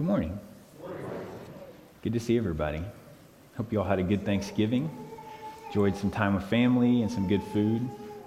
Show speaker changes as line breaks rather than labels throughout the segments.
Good morning. Good to see everybody. Hope you all had a good Thanksgiving. Enjoyed some time with family and some good food.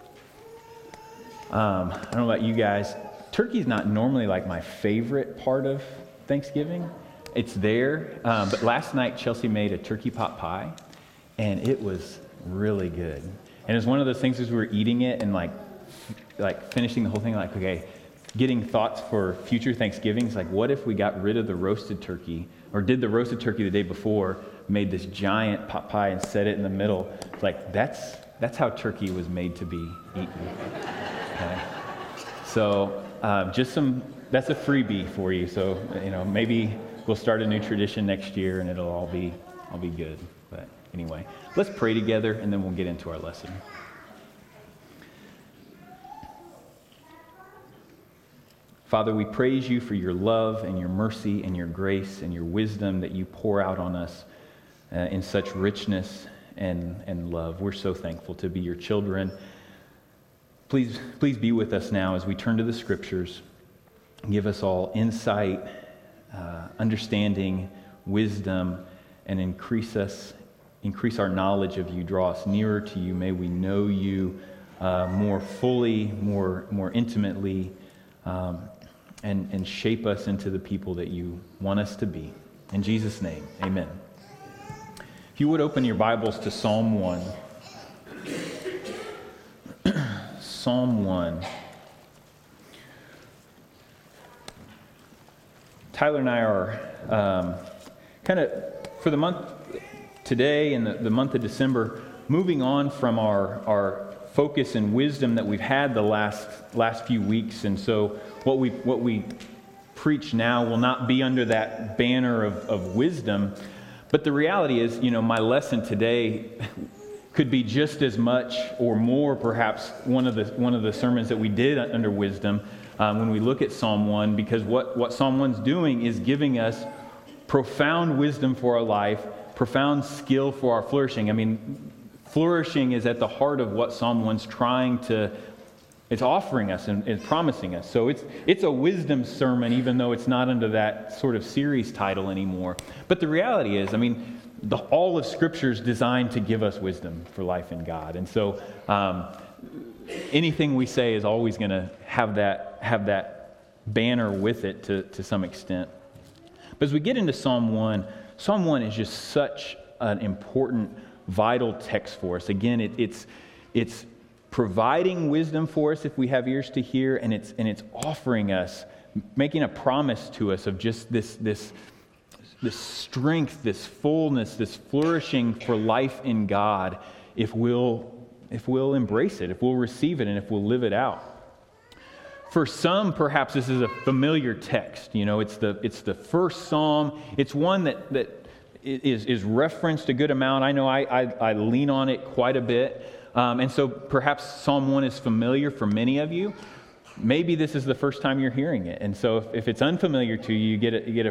I don't know about you guys. Turkey's not normally like my favorite part of Thanksgiving. It's there, but last night Chelsea made a turkey pot pie, and it was really good. And it was one of those things as we were eating it and like finishing the whole thing, like, okay, getting thoughts for future Thanksgivings, like what if we got rid of the roasted turkey, or did the roasted turkey the day before, made this giant pot pie and set it in the middle. It's like, that's how turkey was made to be eaten. Okay? So that's a freebie for you. So, maybe we'll start a new tradition next year and it'll all be good. But anyway, let's pray together and then we'll get into our lesson. Father, we praise you for your love and your mercy and your grace and your wisdom that you pour out on us in such richness and love. We're so thankful to be your children. Please be with us now as we turn to the Scriptures. Give us all insight, understanding, wisdom, and increase our knowledge of you. Draw us nearer to you. May we know you more fully, more intimately, and shape us into the people that you want us to be. In Jesus' name, amen. If you would open your Bibles to Psalm 1. Psalm 1. Tyler and I are kind of, for the month today and the month of December, moving on from our focus and wisdom that we've had the last few weeks. And so what we preach now will not be under that banner of wisdom. But the reality is, my lesson today could be just as much or more, perhaps, one of the sermons that we did under wisdom when we look at Psalm 1, because what Psalm 1's doing is giving us profound wisdom for our life, profound skill for our flourishing. I mean, flourishing is at the heart of what Psalm 1's it's offering us and promising us. So it's a wisdom sermon, even though it's not under that sort of series title anymore. But the reality is, all of Scripture is designed to give us wisdom for life in God. And so anything we say is always going to have that banner with it to some extent. But as we get into Psalm 1 is just such an important, vital text for us. Again, it's providing wisdom for us if we have ears to hear, and it's offering us, making a promise to us of just this strength, this fullness, this flourishing for life in God if we'll embrace it, if we'll receive it, and if we'll live it out. For some, perhaps this is a familiar text. It's the first psalm. It's one that is referenced a good amount. I know I lean on it quite a bit. And so perhaps Psalm 1 is familiar for many of you. Maybe this is the first time you're hearing it. And so if it's unfamiliar to you, you get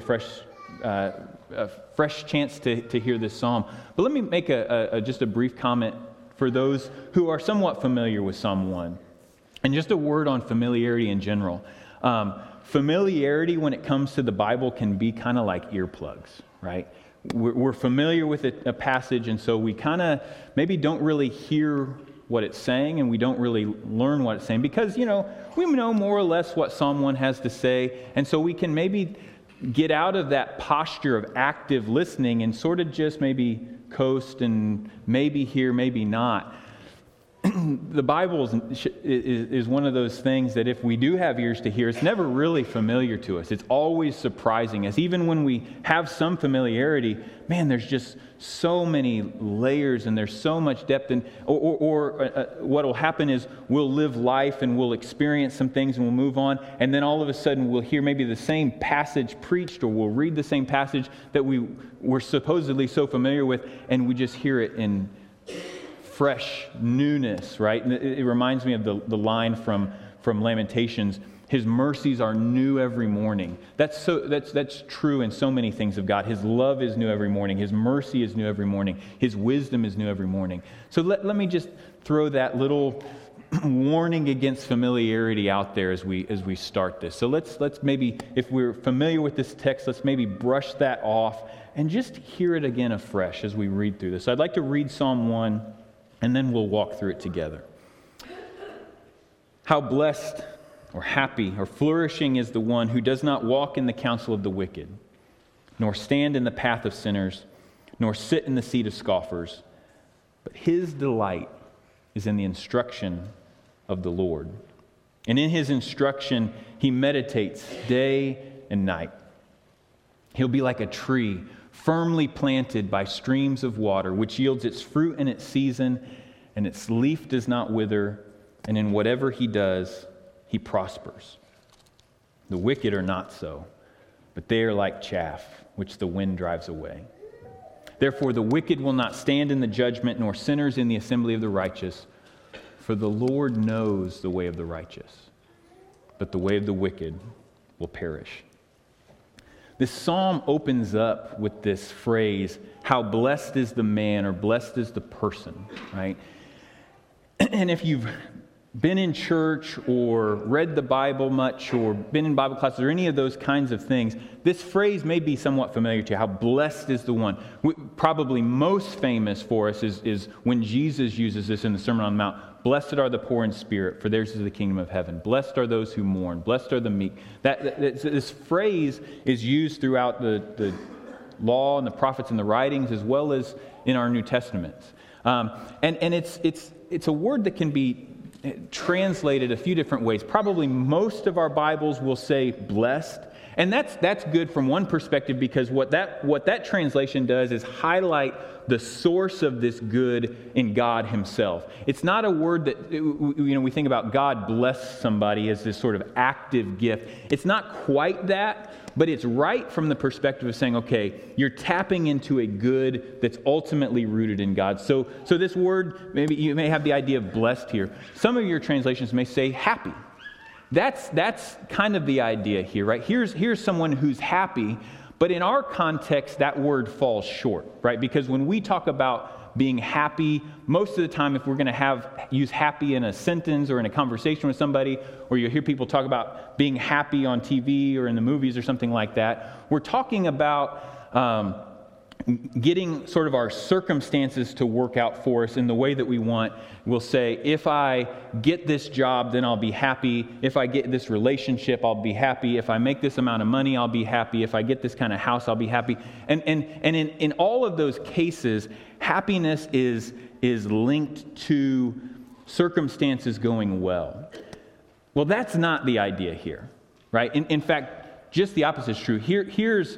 a fresh chance to hear this psalm. But let me make just a brief comment for those who are somewhat familiar with Psalm 1. And just a word on familiarity in general. Familiarity when it comes to the Bible can be kind of like earplugs, right? We're familiar with a passage, and so we kind of maybe don't really hear what it's saying, and we don't really learn what it's saying, because, we know more or less what Psalm 1 has to say, and so we can maybe get out of that posture of active listening and sort of just maybe coast and maybe hear, maybe not. The Bible is one of those things that if we do have ears to hear, it's never really familiar to us. It's always surprising us. Even when we have some familiarity, man, there's just so many layers and there's so much depth. Or what will happen is we'll live life and we'll experience some things and we'll move on. And then all of a sudden we'll hear maybe the same passage preached, or we'll read the same passage that we were supposedly so familiar with, and we just hear it in fresh newness, right? It reminds me of the line from Lamentations. His mercies are new every morning. That's true in so many things of God. His love is new every morning. His mercy is new every morning. His wisdom is new every morning. So let me just throw that little warning against familiarity out there as we start this. So let's maybe, if we're familiar with this text, let's maybe brush that off and just hear it again afresh as we read through this. So I'd like to read Psalm 1, and then we'll walk through it together. How blessed or happy or flourishing is the one who does not walk in the counsel of the wicked, nor stand in the path of sinners, nor sit in the seat of scoffers, but his delight is in the instruction of the Lord. And in his instruction, he meditates day and night. He'll be like a tree firmly planted by streams of water, which yields its fruit in its season, and its leaf does not wither, and in whatever he does, he prospers. The wicked are not so, but they are like chaff, which the wind drives away. Therefore, the wicked will not stand in the judgment, nor sinners in the assembly of the righteous. For the Lord knows the way of the righteous, but the way of the wicked will perish. This psalm opens up with this phrase, how blessed is the man, or blessed is the person, right? And if you've been in church or read the Bible much or been in Bible classes or any of those kinds of things, this phrase may be somewhat familiar to you. How blessed is the one. Probably most famous for us is when Jesus uses this in the Sermon on the Mount. Blessed are the poor in spirit, for theirs is the kingdom of heaven. Blessed are those who mourn. Blessed are the meek. This phrase is used throughout the law and the prophets and the writings, as well as in our New Testaments. And it's a word that can be translated a few different ways. Probably most of our Bibles will say blessed. And that's good from one perspective, because what that translation does is highlight the source of this good in God himself. It's not a word that, we think about God bless somebody as this sort of active gift. It's not quite that, but it's right from the perspective of saying, okay, you're tapping into a good that's ultimately rooted in God. So this word, maybe you may have the idea of blessed here. Some of your translations may say happy. That's kind of the idea here, right? Here's someone who's happy, but in our context, that word falls short, right? Because when we talk about being happy, most of the time, if we're going to use happy in a sentence or in a conversation with somebody, or you hear people talk about being happy on TV or in the movies or something like that, we're talking about getting sort of our circumstances to work out for us in the way that we want. We'll say, if I get this job, then I'll be happy. If I get this relationship, I'll be happy. If I make this amount of money, I'll be happy. If I get this kind of house, I'll be happy. And in all of those cases, happiness is linked to circumstances going well. Well, that's not the idea here, right? In fact, just the opposite is true. Here's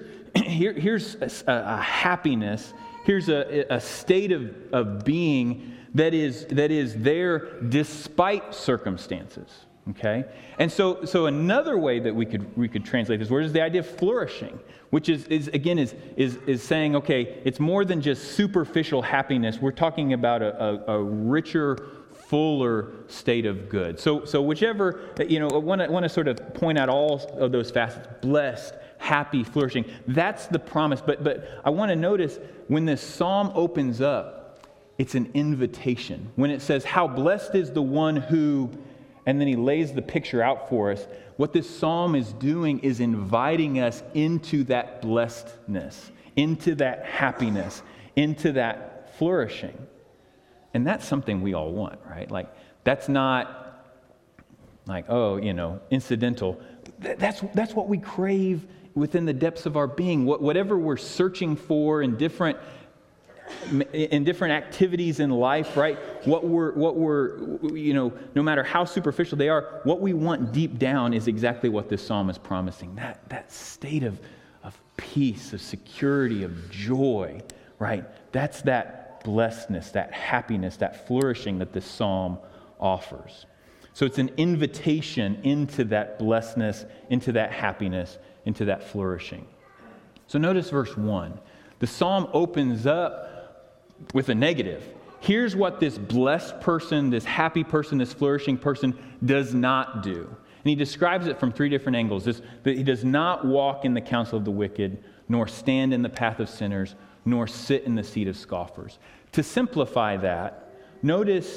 a happiness. Here's a state of being that is there despite circumstances. Okay, and so another way that we could translate this word is the idea of flourishing, which is saying, okay, it's more than just superficial happiness. We're talking about a richer, fuller state of good. So whichever, I want to sort of point out all of those facets: blessed, happy, flourishing. That's the promise. But I want to notice when this psalm opens up, it's an invitation. When it says, how blessed is the one who, and then he lays the picture out for us, what this psalm is doing is inviting us into that blessedness, into that happiness, into that flourishing. And that's something we all want, right? Like, that's not like, incidental. That's what we crave within the depths of our being. Whatever we're searching for in different activities in life, right? What we're no matter how superficial they are, what we want deep down is exactly what this psalm is promising. That state of peace, of security, of joy, right? That's that blessedness, that happiness, that flourishing that this psalm offers. So it's an invitation into that blessedness, into that happiness, into that flourishing. So notice verse 1. The psalm opens up with a negative. Here's what this blessed person, this happy person, this flourishing person does not do. And he describes it from three different angles. That he does not walk in the counsel of the wicked, nor stand in the path of sinners, nor sit in the seat of scoffers. To simplify that, notice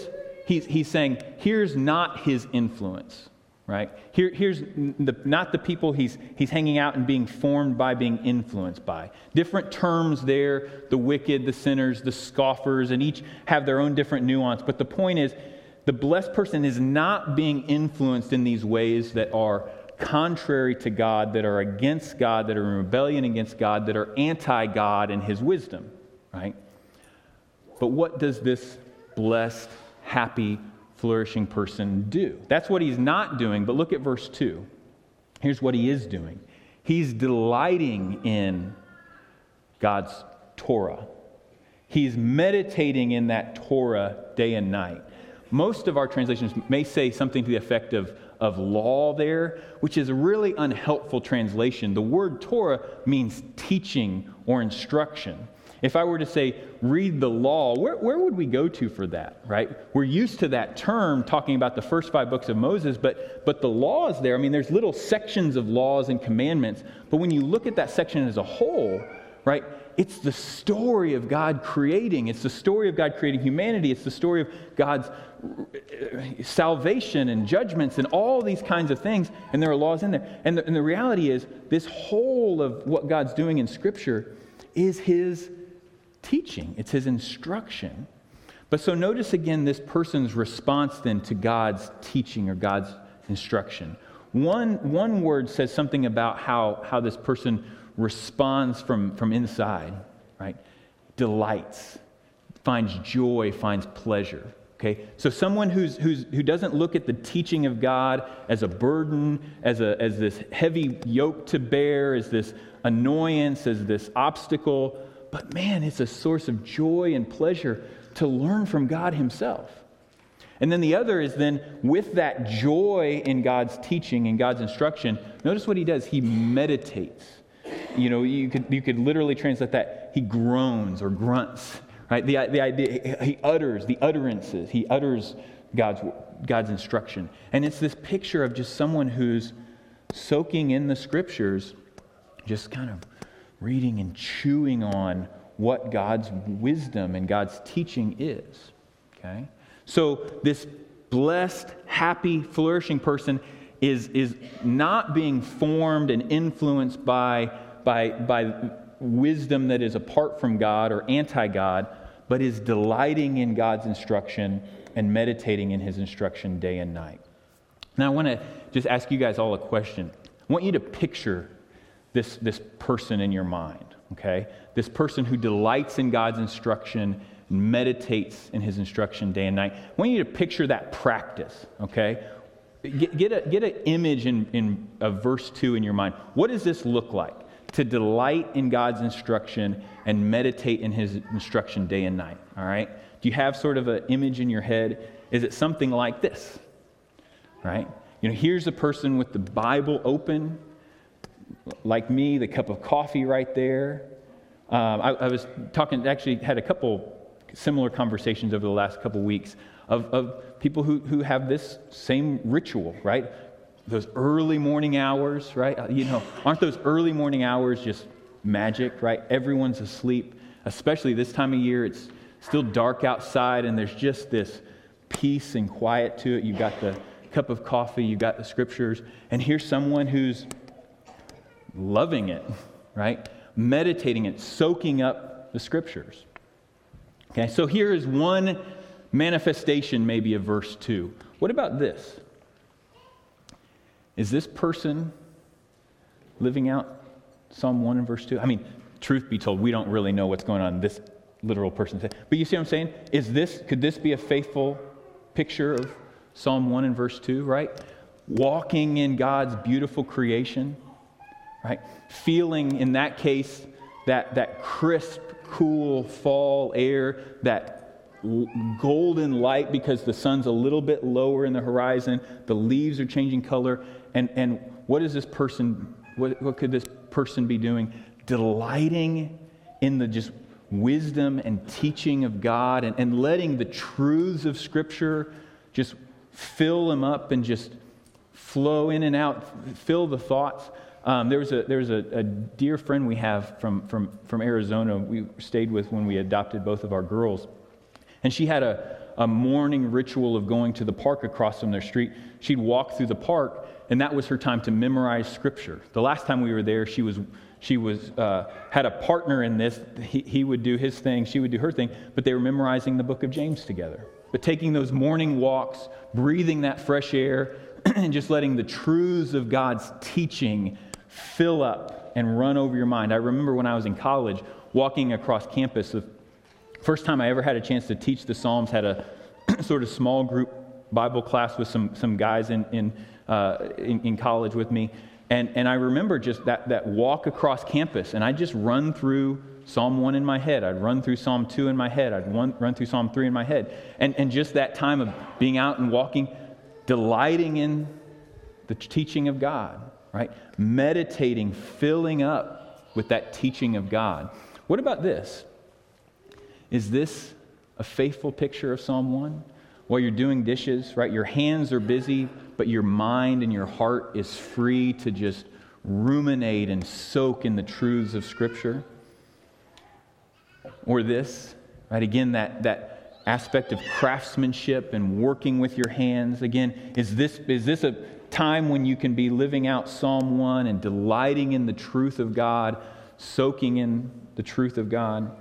he's saying, here's not his influence, right? Here's not the people he's hanging out and being formed by, being influenced by. Different terms there, the wicked, the sinners, the scoffers, and each have their own different nuance. But the point is, the blessed person is not being influenced in these ways that are contrary to God, that are against God, that are in rebellion against God, that are anti-God and his wisdom, right? But what does this blessed, happy, flourishing person do? That's what he's not doing, but look at verse 2. Here's what he is doing. He's delighting in God's Torah. He's meditating in that Torah day and night. Most of our translations may say something to the effect of law there, which is a really unhelpful translation. The word Torah means teaching or instruction. If I were to say, read the law, where would we go to for that, right? We're used to that term talking about the first 5 books of Moses, but the laws there, I mean, there's little sections of laws and commandments, but when you look at that section as a whole, right, it's the story of God creating. It's the story of God creating humanity. It's the story of God's salvation and judgments and all these kinds of things. And there are laws in there. And the reality is, this whole of what God's doing in Scripture is his teaching. It's his instruction. But so notice again this person's response then to God's teaching or God's instruction. One word says something about how this person responds from inside, right? Delights, finds joy, finds pleasure. Okay, so someone who doesn't look at the teaching of God as a burden, as this heavy yoke to bear, as this annoyance, as this obstacle, but man, it's a source of joy and pleasure to learn from God himself. And then the other is then with that joy in God's teaching and God's instruction, notice what he does. He meditates. You know, you could literally translate that. He groans or grunts. Right? The idea, he utters the utterances. He utters God's instruction. And it's this picture of just someone who's soaking in the Scriptures, just kind of reading and chewing on what God's wisdom and God's teaching is. Okay? So this blessed, happy, flourishing person is not being formed and influenced by wisdom that is apart from God or anti-God, but is delighting in God's instruction and meditating in his instruction day and night. Now I want to just ask you guys all a question. I want you to picture this person in your mind, okay? This person who delights in God's instruction and meditates in his instruction day and night. I want you to picture that practice, okay? Get an image of verse 2 in your mind. What does this look like? To delight in God's instruction and meditate in his instruction day and night, all right? Do you have sort of an image in your head? Is it something like this, right? You know, here's a person with the Bible open, like me, the cup of coffee right there. I was talking, actually had a couple similar conversations over the last couple weeks of people who have this same ritual, right? Those early morning hours, right? You know, aren't those early morning hours just magic, right? Everyone's asleep, especially this time of year. It's still dark outside, and there's just this peace and quiet to it. You've got the cup of coffee, you've got the Scriptures, and here's someone who's loving it, right? Meditating it, soaking up the Scriptures. Okay, so here is one manifestation maybe of verse 2. What about this? Is this person living out Psalm 1 and verse 2? I mean, truth be told, we don't really know what's going on in this literal person's head. But you see what I'm saying? Could this be a faithful picture of Psalm 1 and verse 2, right? Walking in God's beautiful creation, right? Feeling, in that case, that crisp, cool fall air, that golden light because the sun's a little bit lower in the horizon, the leaves are changing color, and what is this person, what could this person be doing? Delighting in the just wisdom and teaching of God and letting the truths of Scripture just fill him up and just flow in and out, fill the thoughts. There was a dear friend we have from Arizona we stayed with when we adopted both of our girls. And she had a a morning ritual of going to the park across from their street. She'd walk through the park, and that was her time to memorize Scripture. The last time we were there, she had a partner in this. He would do his thing, she would do her thing, but they were memorizing the book of James together. But taking those morning walks, breathing that fresh air, and just letting the truths of God's teaching fill up and run over your mind. I remember when I was in college, walking across campus, the first time I ever had a chance to teach the Psalms, had a sort of small group Bible class with some guys in college with me. And I remember just that walk across campus, and I'd just run through Psalm 1 in my head. I'd run through Psalm 2 in my head. I'd run through Psalm 3 in my head. And just that time of being out and walking, delighting in the teaching of God, right? Meditating, filling up with that teaching of God. What about this? Is this a faithful picture of Psalm 1? While you're doing dishes, right? Your hands are busy, but your mind and your heart is free to just ruminate and soak in the truths of Scripture. Or this, right? Again, that aspect of craftsmanship and working with your hands. Again, is this a time when you can be living out Psalm 1 and delighting in the truth of God, soaking in the truth of God?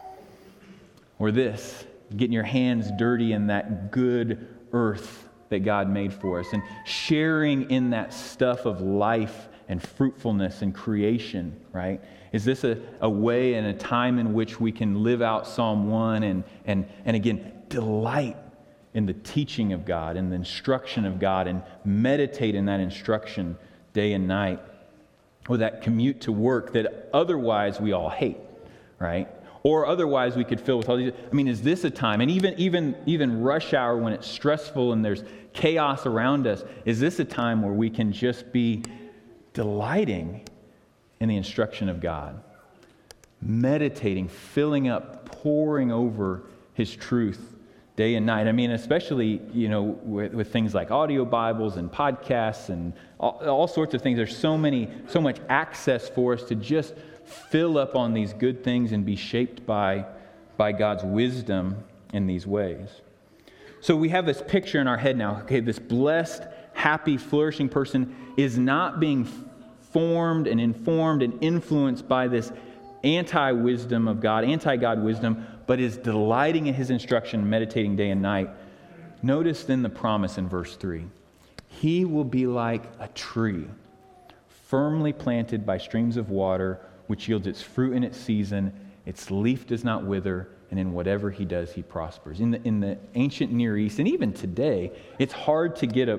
Or this, getting your hands dirty in that good earth that God made for us and sharing in that stuff of life and fruitfulness and creation, right? Is this a way and a time in which we can live out Psalm 1 and again, delight in the teaching of God and the instruction of God and meditate in that instruction day and night? Or that commute to work that otherwise we all hate, right? Or otherwise we could fill with all these. I mean, is this a time, and even rush hour when it's stressful and there's chaos around us, is this a time where we can just be delighting in the instruction of God? Meditating, filling up, poring over His truth day and night. I mean, especially, with things like audio Bibles and podcasts and all sorts of things. There's so much access for us to just fill up on these good things and be shaped by God's wisdom in these ways. So we have this picture in our head now. Okay, this blessed, happy, flourishing person is not being formed and informed and influenced by this anti-wisdom of God, anti-God wisdom, but is delighting in His instruction, meditating day and night. Notice then the promise in verse 3. He will be like a tree, firmly planted by streams of water, which yields its fruit in its season, its leaf does not wither, and in whatever he does, he prospers. In the ancient Near East, and even today, it's hard to get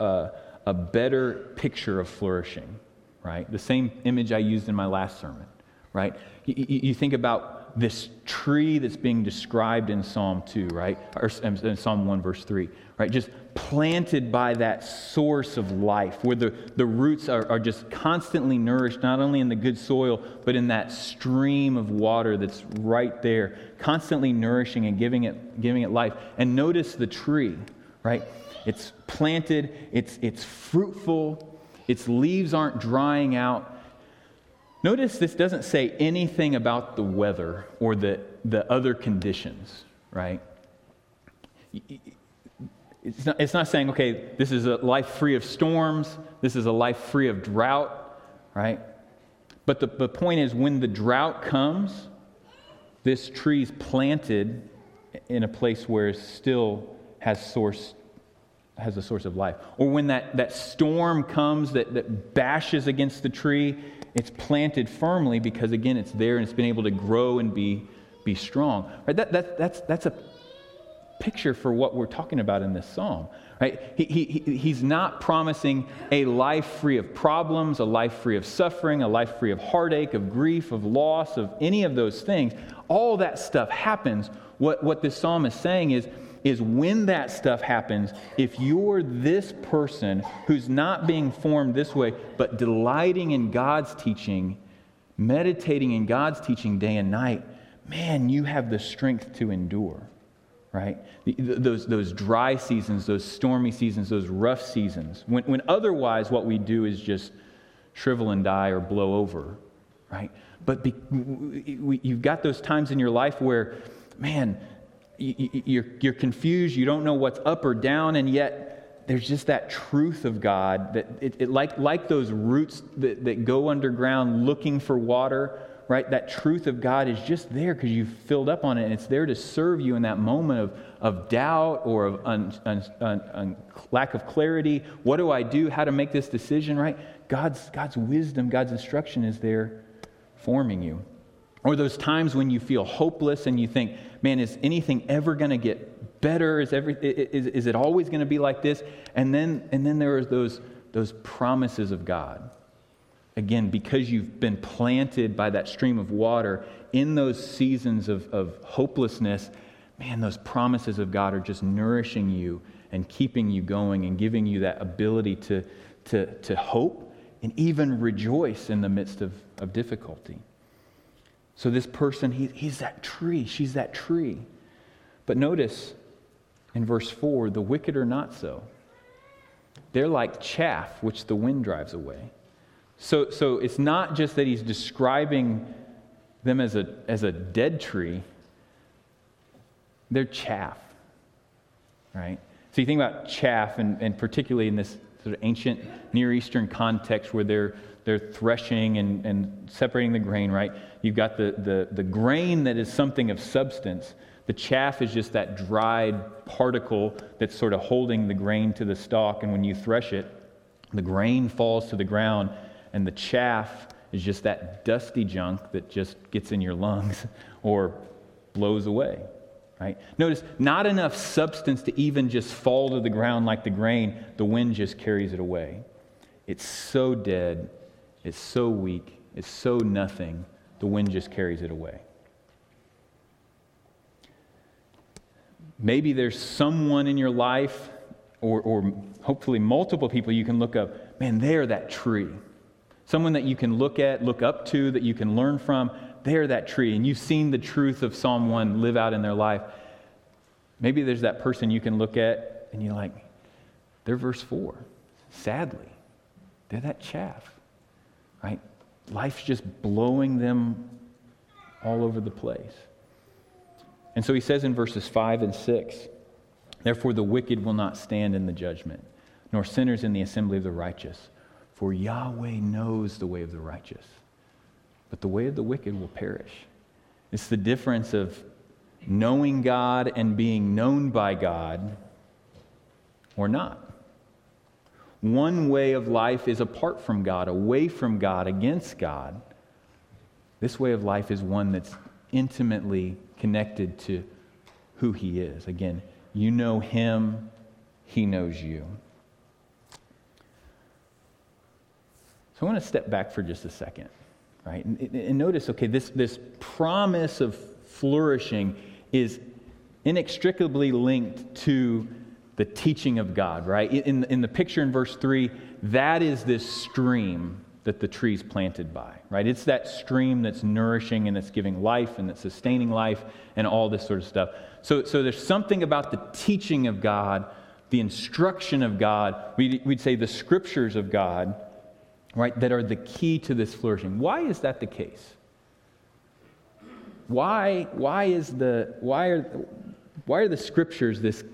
a better picture of flourishing, right? The same image I used in my last sermon, right? You think about this tree that's being described in Psalm 2, right? Or in Psalm 1, verse 3, right? Just planted by that source of life, where the roots are just constantly nourished, not only in the good soil, but in that stream of water that's right there, constantly nourishing and giving it life. And notice the tree, right? It's planted, it's fruitful, its leaves aren't drying out. Notice this doesn't say anything about the weather or the other conditions, right? It's not saying, okay, this is a life free of storms, this is a life free of drought, right? But the point is, when the drought comes, this tree's planted in a place where it still has a source of life. Or when that storm comes that bashes against the tree, it's planted firmly because, again, it's there and it's been able to grow and be strong. Right? That's a picture for what we're talking about in this psalm. Right? He's not promising a life free of problems, a life free of suffering, a life free of heartache, of grief, of loss, of any of those things. All that stuff happens. What this psalm is saying is when that stuff happens, if you're this person who's not being formed this way, but delighting in God's teaching, meditating in God's teaching day and night, man, you have the strength to endure, right? Those dry seasons, those stormy seasons, those rough seasons, when otherwise what we do is just shrivel and die or blow over, right? But you've got those times in your life where, man, you're confused, you don't know what's up or down, and yet there's just that truth of God that it like those roots that go underground looking for water, right? That truth of God is just there because you've filled up on it, and it's there to serve you in that moment of doubt or of lack of clarity. What do I do? How to make this decision, right? God's wisdom, God's instruction is there forming you. Or those times when you feel hopeless and you think, man, is anything ever going to get better? Is it always going to be like this? And then there are those promises of God. Again, because you've been planted by that stream of water in those seasons of hopelessness, man, those promises of God are just nourishing you and keeping you going and giving you that ability to hope and even rejoice in the midst of difficulty. So this person, he's that tree, she's that tree. But notice in verse 4, the wicked are not so. They're like chaff which the wind drives away. So it's not just that he's describing them as a dead tree. They're chaff, right? So you think about chaff, and particularly in this sort of ancient Near Eastern context where they're threshing and separating the grain, right? You've got the grain that is something of substance. The chaff is just that dried particle that's sort of holding the grain to the stalk, and when you thresh it, the grain falls to the ground, and the chaff is just that dusty junk that just gets in your lungs or blows away, right? Notice, not enough substance to even just fall to the ground like the grain. The wind just carries it away. It's so dead, it's so weak, it's so nothing, the wind just carries it away. Maybe there's someone in your life, or hopefully multiple people you can look up, man, they're that tree. Someone that you can look up to, that you can learn from, they're that tree. And you've seen the truth of Psalm 1 live out in their life. Maybe there's that person you can look at and you're like, they're verse 4. Sadly, they're that chaff, right? Life's just blowing them all over the place. And so he says in verses 5 and 6, therefore the wicked will not stand in the judgment, nor sinners in the assembly of the righteous. For Yahweh knows the way of the righteous, but the way of the wicked will perish. It's the difference of knowing God and being known by God or not. One way of life is apart from God, away from God, against God. This way of life is one that's intimately connected to who He is. Again, you know Him, He knows you. So I want to step back for just a second, right? And notice, okay, this promise of flourishing is inextricably linked to the teaching of God, right? In the picture in verse 3, that is this stream that the tree's planted by, right? It's that stream that's nourishing and that's giving life and that's sustaining life and all this sort of stuff. So there's something about the teaching of God, the instruction of God, we'd say the scriptures of God, right, that are the key to this flourishing. Why is that the case? Why are the scriptures this